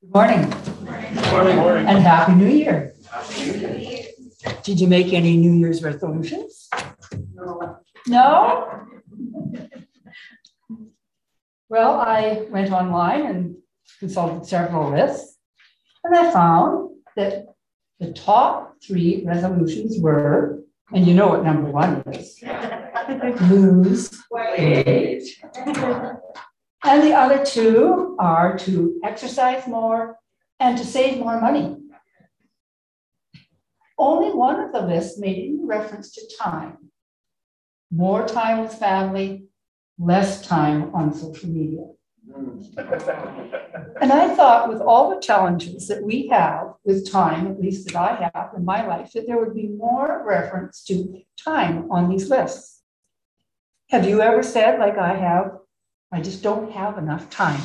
Good morning. Morning. And Happy New Year. Did you make any New Year's resolutions? No? Well, I went online and consulted several lists, and I found that the top 3 resolutions were, and you know what number 1 is, lose weight. And the other 2 are to exercise more and to save more money. Only one of the lists made any reference to time. More time with family, less time on social media. And I thought with all the challenges that we have with time, at least that I have in my life, that there would be more reference to time on these lists. Have you ever said, like I have, I just don't have enough time?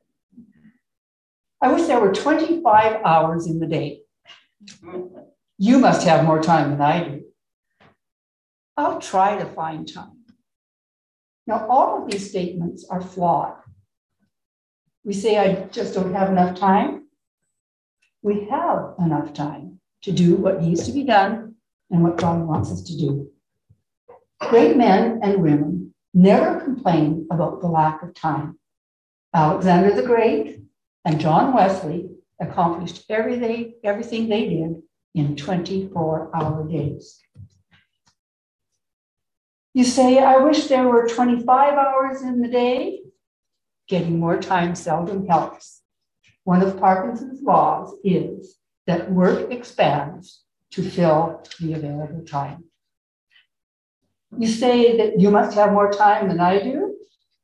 I wish there were 25 hours in the day. You must have more time than I do. I'll try to find time. Now, all of these statements are flawed. We say, I just don't have enough time. We have enough time to do what needs to be done and what God wants us to do. Great men and women never complain about the lack of time. Alexander the Great and John Wesley accomplished everything they did in 24-hour days. You say, I wish there were 25 hours in the day. Getting more time seldom helps. One of Parkinson's laws is that work expands to fill the available time. You say that you must have more time than I do.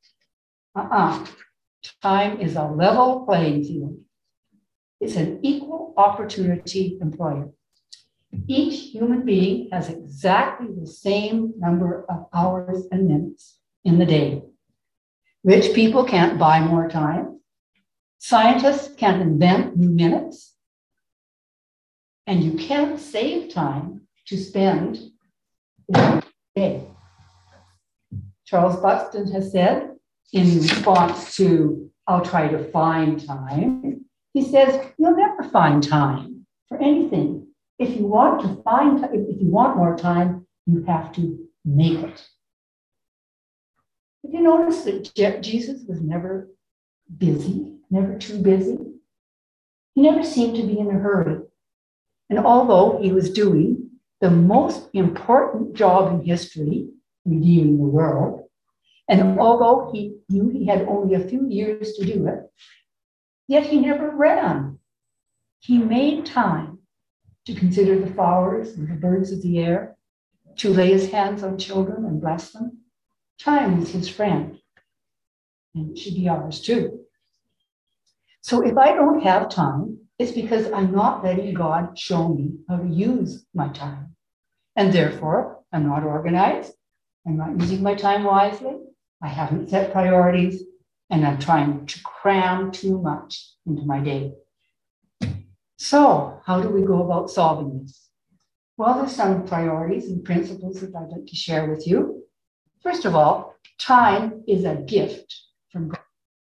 Time is a level playing field. It's an equal opportunity employer. Each human being has exactly the same number of hours and minutes in the day. Rich people can't buy more time. Scientists can't invent new minutes. And you can't save time to spend in a day. Charles Buxton has said, in response to, I'll try to find time, he says, you'll never find time for anything. If you want more time, you have to make it. Have you noticed that Jesus was never busy, never too busy? He never seemed to be in a hurry. And although he was doing the most important job in history, redeeming the world, and although he knew he had only a few years to do it, yet he never ran. He made time to consider the flowers and the birds of the air, to lay his hands on children and bless them. Time is his friend, and it should be ours too. So if I don't have time, it's because I'm not letting God show me how to use my time. And therefore, I'm not organized. I'm not using my time wisely. I haven't set priorities, and I'm trying to cram too much into my day. So how do we go about solving this? Well, there's some priorities and principles that I'd like to share with you. First of all, time is a gift from God.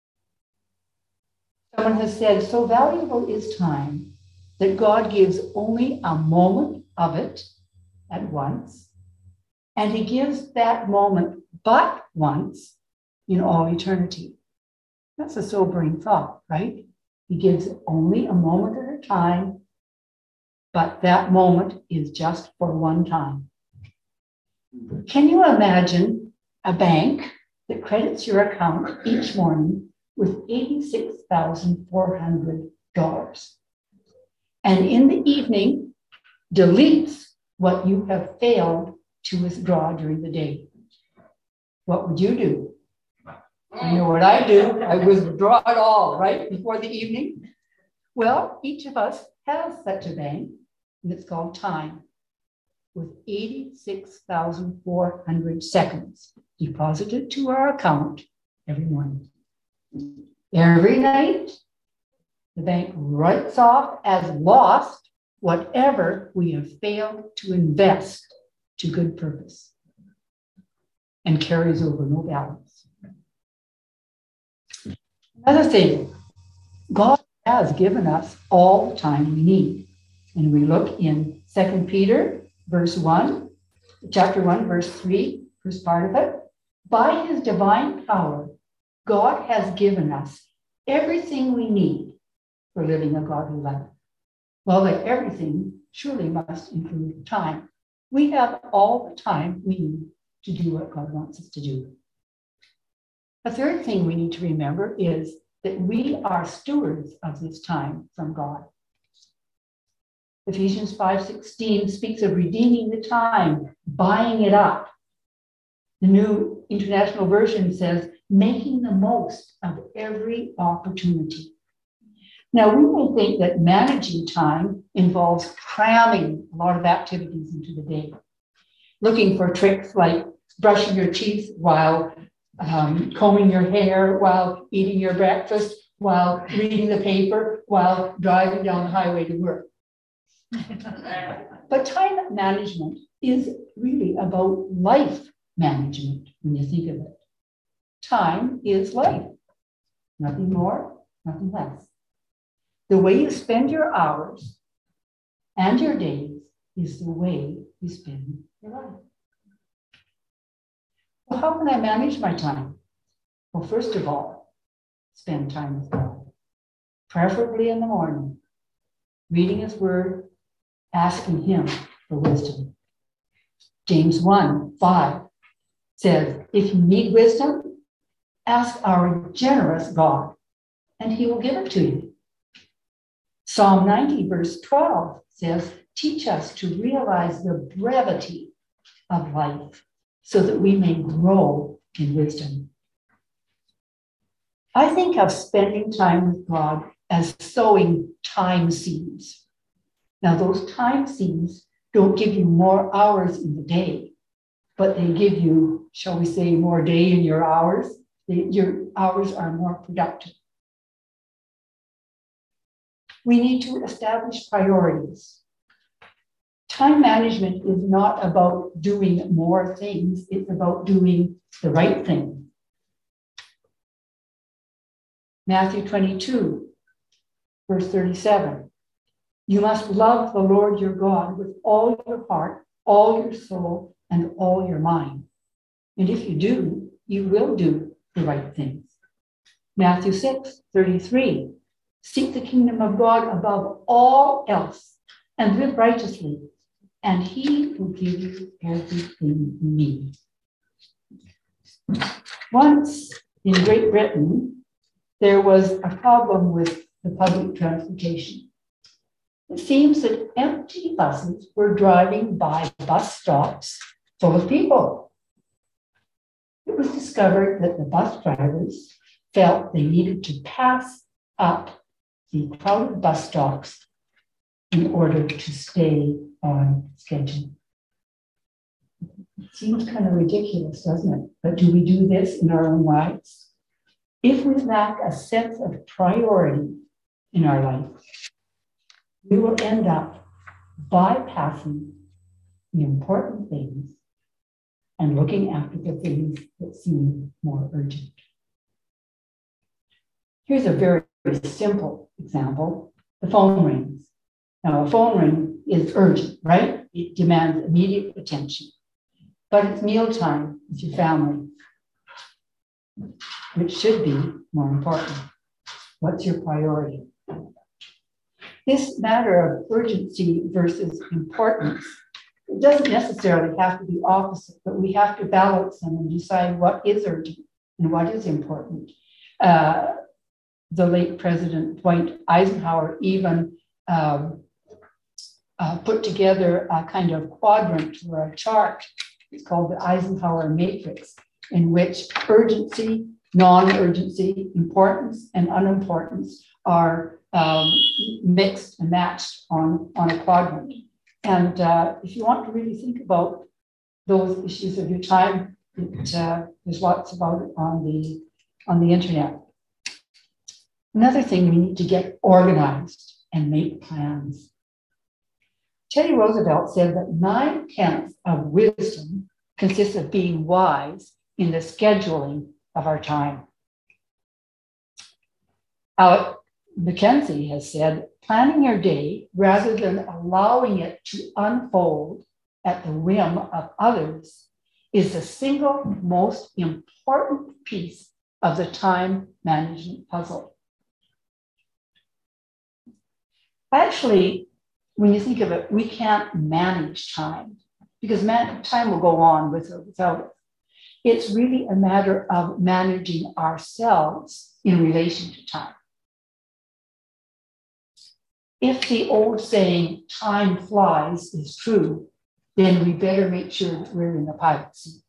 Someone has said, so valuable is time that God gives only a moment of it at once, and he gives that moment but once in all eternity. That's a sobering thought, right? He gives only a moment at a time, but that moment is just for one time. Can you imagine a bank that credits your account each morning with $86,400 and in the evening deletes what you have failed to withdraw during the day? What would you do? I know what I do. I withdraw it all right before the evening. Well, each of us has such a bank, and it's called time, with 86,400 seconds deposited to our account every morning. Every night, the bank writes off as lost whatever we have failed to invest to good purpose and carries over no balance. Another thing, God has given us all the time we need. And we look in 2 Peter, verse 1, chapter 1, verse 3, first part of it. By his divine power, God has given us everything we need for living a godly life. Well, like everything surely must include time. We have all the time we need to do what God wants us to do. A third thing we need to remember is that we are stewards of this time from God. Ephesians 5:16 speaks of redeeming the time, buying it up. The New International Version says, making the most of every opportunity. Now, we may think that managing time involves cramming a lot of activities into the day, looking for tricks like brushing your teeth while combing your hair, while eating your breakfast, while reading the paper, while driving down the highway to work. But time management is really about life management when you think of it. Time is life. Nothing more, nothing less. The way you spend your hours and your days is the way you spend your life. Well, how can I manage my time? Well, first of all, spend time with God, preferably in the morning, reading his word, asking him for wisdom. James 1:5 says, if you need wisdom, ask our generous God, and he will give it to you. Psalm 90, verse 12 says, teach us to realize the brevity of life so that we may grow in wisdom. I think of spending time with God as sowing time seeds. Now, those time seeds don't give you more hours in the day, but they give you, shall we say, more day in your hours. Your hours are more productive. We need to establish priorities. Time management is not about doing more things, it's about doing the right thing. Matthew 22, verse 37. You must love the Lord your God with all your heart, all your soul, and all your mind. And if you do, you will do the right things. Matthew 6:33. Seek the kingdom of God above all else and live righteously, and he will give you everything you need. Once in Great Britain, there was a problem with the public transportation. It seems that empty buses were driving by bus stops full of people. It was discovered that the bus drivers felt they needed to pass up the crowded bus stops in order to stay on schedule. It seems kind of ridiculous, doesn't it? But do we do this in our own lives? If we lack a sense of priority in our life, we will end up bypassing the important things and looking after the things that seem more urgent. Here's a very simple example. The phone rings. Now, a phone ring is urgent, right? It demands immediate attention. But it's mealtime with your family, which should be more important. What's your priority? This matter of urgency versus importance, it doesn't necessarily have to be opposite, but we have to balance them and decide what is urgent and what is important. The late President Dwight Eisenhower even put together a kind of quadrant or a chart. It's called the Eisenhower Matrix, in which urgency, non-urgency, importance, and unimportance are mixed and matched on a quadrant. And if you want to really think about those issues of your time, there's lots about it on the internet. Another thing, we need to get organized and make plans. Teddy Roosevelt said that 9/10 of wisdom consists of being wise in the scheduling of our time. Mackenzie has said, planning your day rather than allowing it to unfold at the whim of others is the single most important piece of the time management puzzle. Actually, when you think of it, we can't manage time because time will go on with or without it. It's really a matter of managing ourselves in relation to time. If the old saying, time flies, is true, then we better make sure that we're in the pilot seat.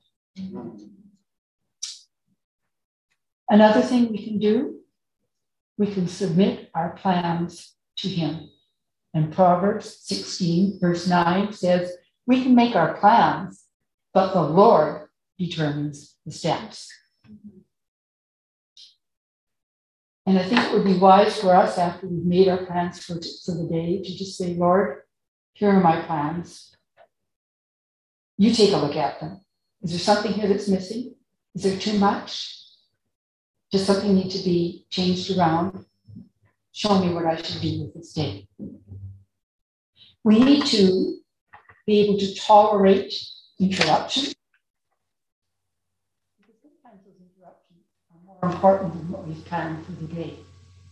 Another thing we can do, we can submit our plans to him. And Proverbs 16, verse 9 says, we can make our plans, but the Lord determines the steps. And I think it would be wise for us after we've made our plans for the day to just say, Lord, here are my plans. You take a look at them. Is there something here that's missing? Is there too much? Does something need to be changed around? Show me what I should do with this day. We need to be able to tolerate interruption. Because sometimes those interruptions are more important than what we've planned for the day.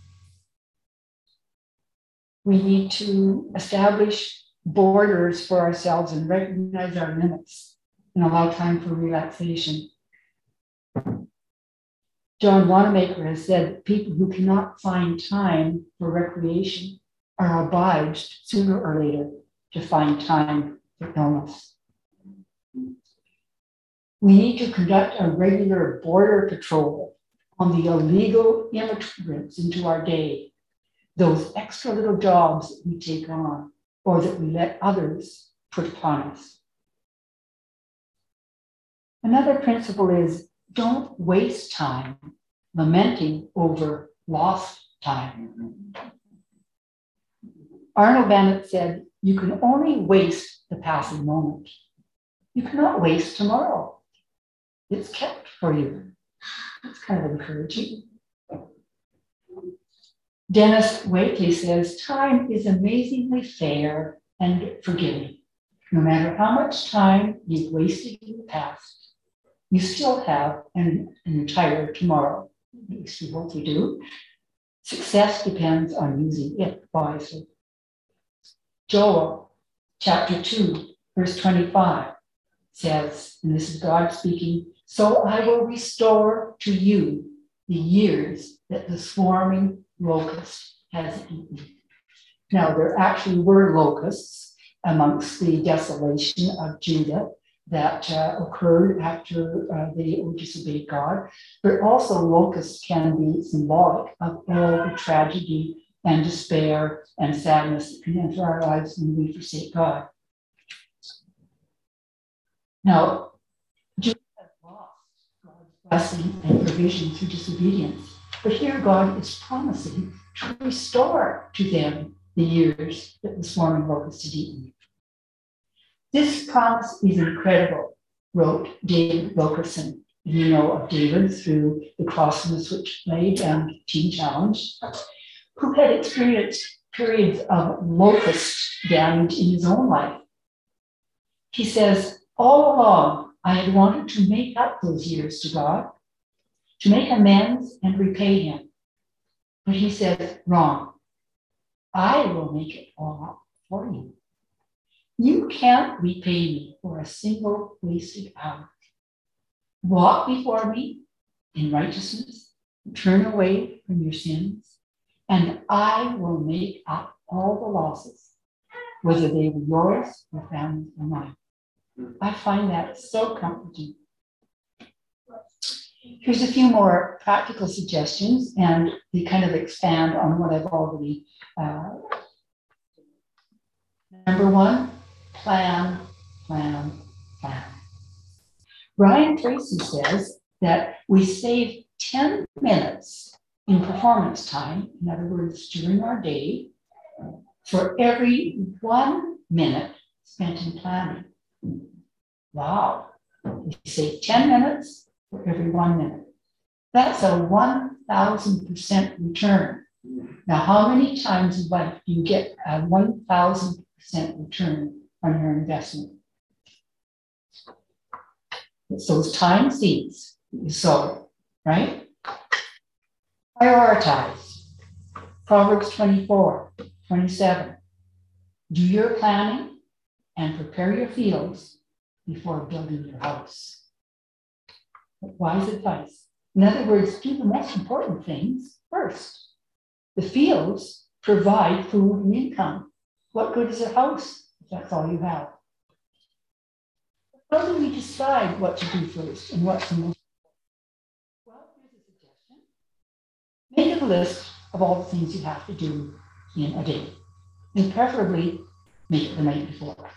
We need to establish borders for ourselves and recognize our limits and allow time for relaxation. John Wanamaker has said that people who cannot find time for recreation are obliged sooner or later to find time for illness. We need to conduct a regular border patrol on the illegal immigrants into our day, those extra little jobs that we take on or that we let others put upon us. Another principle is don't waste time lamenting over lost time. Arnold Bennett said, you can only waste the passing moment. You cannot waste tomorrow. It's kept for you. That's kind of encouraging. Dennis Wakely says, time is amazingly fair and forgiving. No matter how much time you've wasted in the past, you still have an entire tomorrow. At least we hope we do. Success depends on using it wisely. Joel chapter 2, verse 25 says, and this is God speaking, so I will restore to you the years that the swarming locust has eaten. Now, there actually were locusts amongst the desolation of Judah that occurred after they disobeyed God, but also locusts can be symbolic of all the tragedy and despair and sadness that can enter our lives when we forsake God. Now, Judah has lost God's blessing and provision through disobedience, but here God is promising to restore to them the years that the swarming locust had eaten. This promise is incredible, wrote David Wilkerson. You know of David through the Cross and the Switchblade and Teen Challenge, who had experienced periods of locust damage in his own life. He says, all along, I had wanted to make up those years to God, to make amends and repay him. But he says, wrong. I will make it all up for you. You can't repay me for a single wasted hour. Walk before me in righteousness, turn away from your sins, and I will make up all the losses, whether they were yours or family or mine. I find that so comforting. Here's a few more practical suggestions, and they kind of expand on what I've already. Number one, plan, plan, plan. Brian Tracy says that we save 10 minutes in performance time, in other words, during our day, for every 1 minute spent in planning. Wow. We save 10 minutes for every 1 minute. That's a 1,000% return Now, how many times in life do you get a 1,000% return on your investment? It's those time seeds you sow, right? Prioritize. Proverbs 24:27. Do your planning and prepare your fields before building your house. Wise advice. In other words, do the most important things first. The fields provide food and income. What good is a house if that's all you have? How do we decide what to do first and what's the most important? Well, here's a suggestion. Make a list of all the things you have to do in a day, and preferably make it the night before.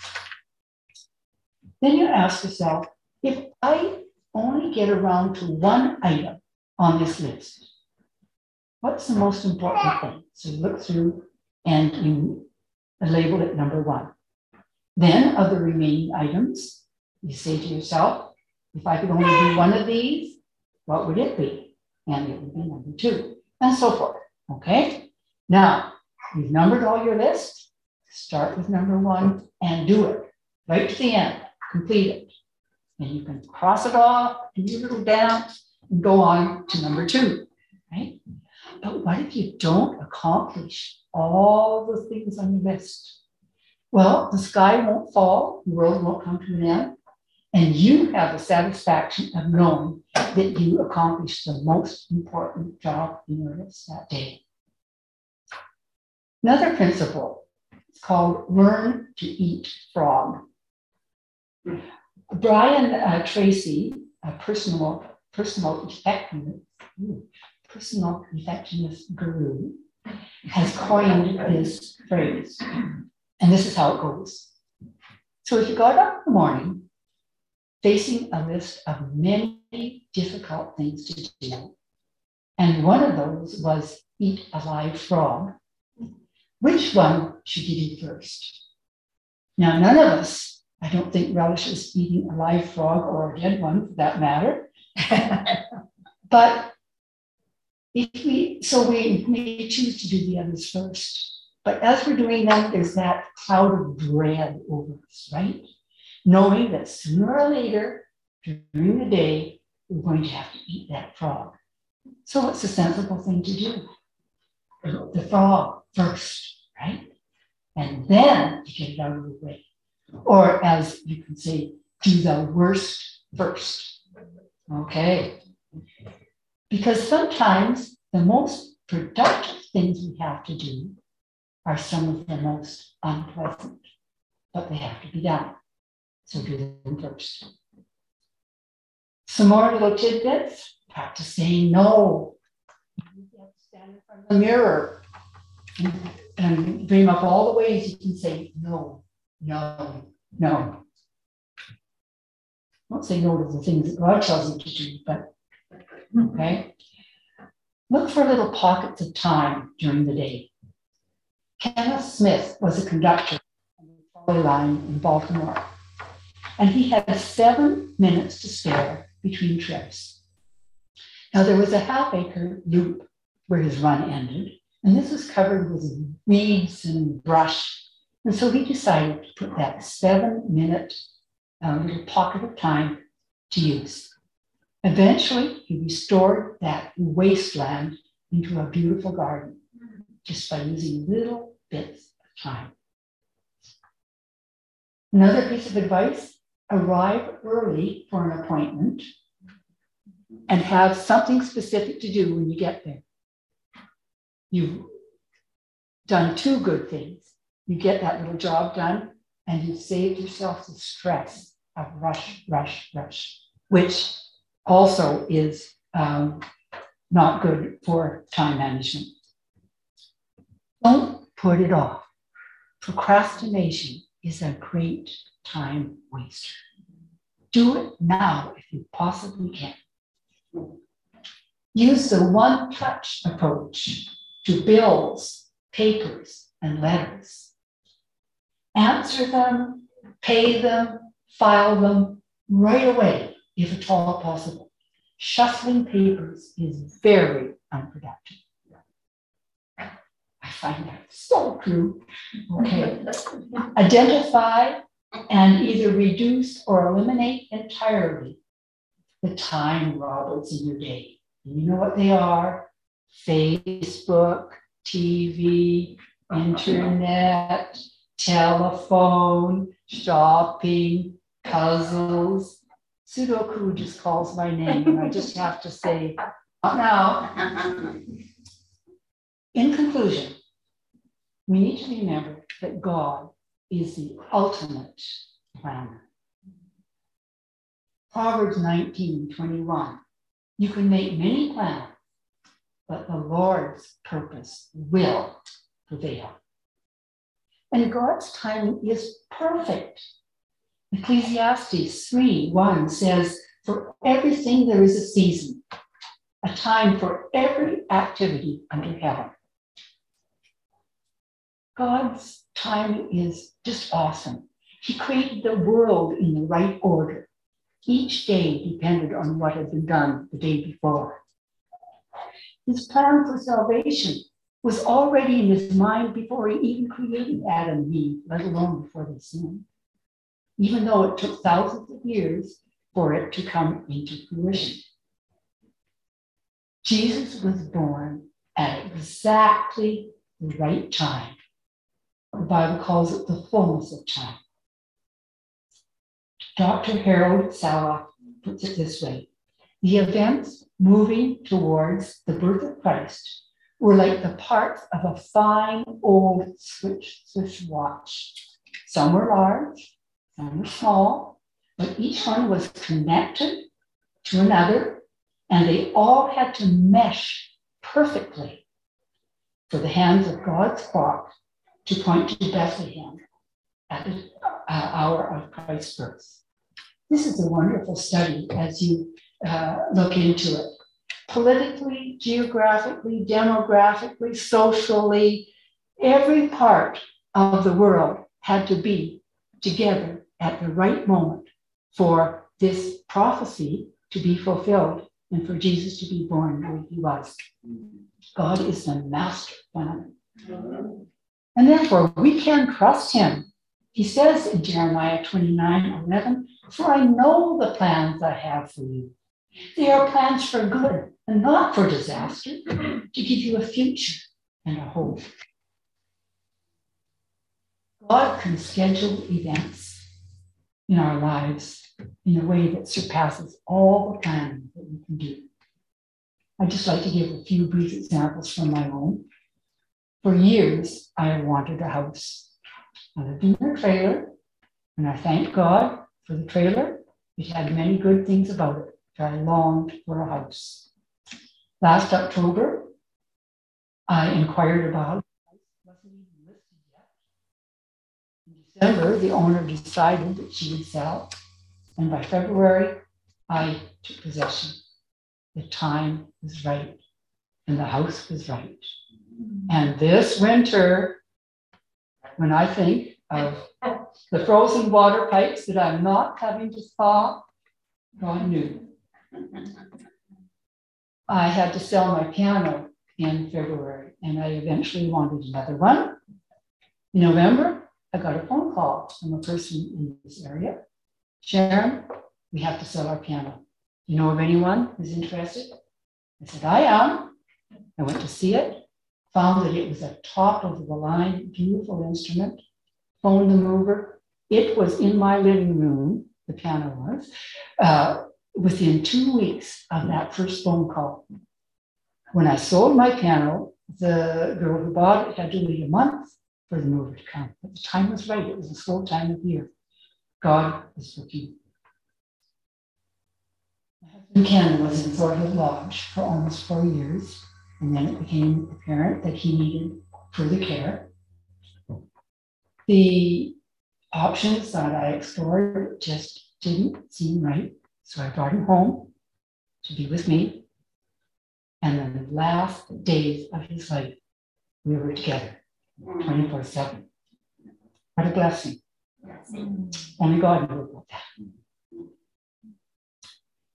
Then you ask yourself, if I only get around to one item on this list, what's the most important thing? So you look through and you label it number one. Then of the remaining items, you say to yourself, if I could only do one of these, what would it be? And it would be number two, and so forth. Okay? Now, you've numbered all your lists. Start with number one and do it right to the end. Complete it. And you can cross it off in your little dance and go on to number two, right? But what if you don't accomplish all the things on your list? Well, the sky won't fall, the world won't come to an end, and you have the satisfaction of knowing that you accomplished the most important job in your list that day. Another principle is called learn to eat frog. Brian Tracy, a personal effectiveness guru, has coined this phrase, and this is how it goes. So if you got up in the morning facing a list of many difficult things to do, and one of those was eat a live frog, which one should you do first? Now, none of us, I don't think, relishes eating a live frog or a dead one for that matter. But we may choose to do the others first. But as we're doing them, there's that cloud of dread over us, right? Knowing that sooner or later during the day, we're going to have to eat that frog. So what's the sensible thing to do? The frog first, right? And then you get it out of the way. Or as you can say, do the worst first. Okay. Because sometimes the most productive things we have to do are some of the most unpleasant, but they have to be done. So do them first. Some more little tidbits. Practice saying no. You have to stand in front of the mirror and dream up all the ways you can say no, no, no. Don't say no to the things that God tells you to do, but okay. Look for little pockets of time during the day. Kenneth Smith was a conductor on the trolley line in Baltimore, and he had 7 minutes to spare between trips. Now, there was a half-acre loop where his run ended, and this was covered with weeds and brush. And so he decided to put that 7-minute little pocket of time to use. Eventually, he restored that wasteland into a beautiful garden just by using little bits of time. Another piece of advice, arrive early for an appointment and have something specific to do when you get there. You've done 2 good things. You get that little job done and you've saved yourself the stress of rush, rush, rush, which also is not good for time management. Don't put it off. Procrastination is a great time waster. Do it now if you possibly can. Use the one-touch approach to bills, papers, and letters. Answer them, pay them, file them right away, if at all possible. Shuffling papers is very unproductive. find that so true. Okay. Identify and either reduce or eliminate entirely the time robbers in your day. And you know what they are? Facebook, TV, internet, telephone, shopping, puzzles. Sudoku just calls my name, and I just have to say, not now. In conclusion, we need to remember that God is the ultimate planner. Proverbs 19:21. You can make many plans, but the Lord's purpose will prevail. And God's timing is perfect. Ecclesiastes 3:1 says, for everything there is a season, a time for every activity under heaven. God's timing is just awesome. He created the world in the right order. Each day depended on what had been done the day before. His plan for salvation was already in his mind before he even created Adam and Eve, let alone before they sinned, even though it took thousands of years for it to come into fruition. Jesus was born at exactly the right time. The Bible calls it the fullness of time. Dr. Harold Sala puts it this way: the events moving towards the birth of Christ were like the parts of a fine old Swiss watch. Some were large, some were small, but each one was connected to another, and they all had to mesh perfectly for the hands of God's clock to point to Bethlehem at the hour of Christ's birth. This is a wonderful study as you look into it. Politically, geographically, demographically, socially, every part of the world had to be together at the right moment for this prophecy to be fulfilled and for Jesus to be born where he was. God is the master planner. And therefore, we can trust him. He says in Jeremiah 29:11, for I know the plans I have for you. They are plans for good and not for disaster, to give you a future and a hope. God can schedule events in our lives in a way that surpasses all the planning that we can do. I'd just like to give a few brief examples from my own. For years, I have wanted a house. I lived in a trailer, and I thank God for the trailer. It had many good things about it, but I longed for a house. Last October, I inquired about it. It wasn't even listed yet. In December, the owner decided that she would sell, and by February, I took possession. The time was right, and the house was right. And this winter, when I think of the frozen water pipes that I'm not having to thaw, God knew. I had to sell my piano in February, and I eventually wanted another one. In November, I got a phone call from a person in this area. Sharon, we have to sell our piano. You know of anyone who's interested? I said, I am. I went to see it, found that it was a top of the line, beautiful instrument, phoned the mover. It was in my living room, the piano was, within 2 weeks of that first phone call. When I sold my piano, the girl who bought it had to wait a month for the mover to come. But the time was right. It was a slow time of year. God was working. My husband Ken was in Thornhill Lodge for almost 4 years, and then it became apparent that he needed further care. The options that I explored just didn't seem right, so I brought him home to be with me. And in the last days of his life, we were together 24/7. What a blessing. Only God knew about that.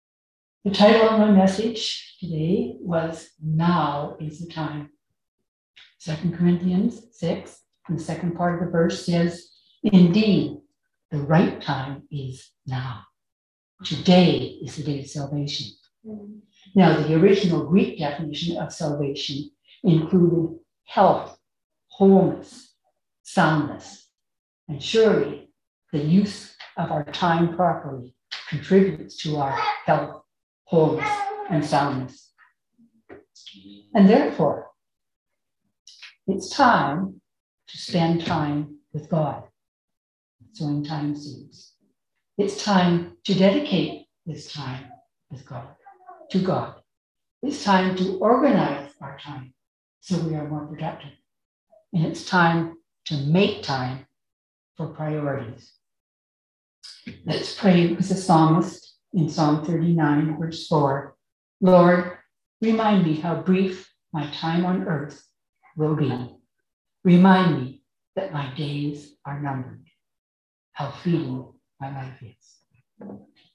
The title of my message today was Now is the Time. 2 Corinthians 6, and the second part of the verse says, indeed, the right time is now. Today is the day of salvation. Now, the original Greek definition of salvation included health, wholeness, soundness, and surely the use of our time properly contributes to our health, wholeness, and soundness. And therefore, it's time to spend time with God, sowing time seeds. It's time to dedicate this time with God, to God. It's time to organize our time so we are more productive. And it's time to make time for priorities. Let's pray with the psalmist in Psalm 39, verse 4. Lord, remind me how brief my time on earth will be. Remind me that my days are numbered, how fleeting my life is.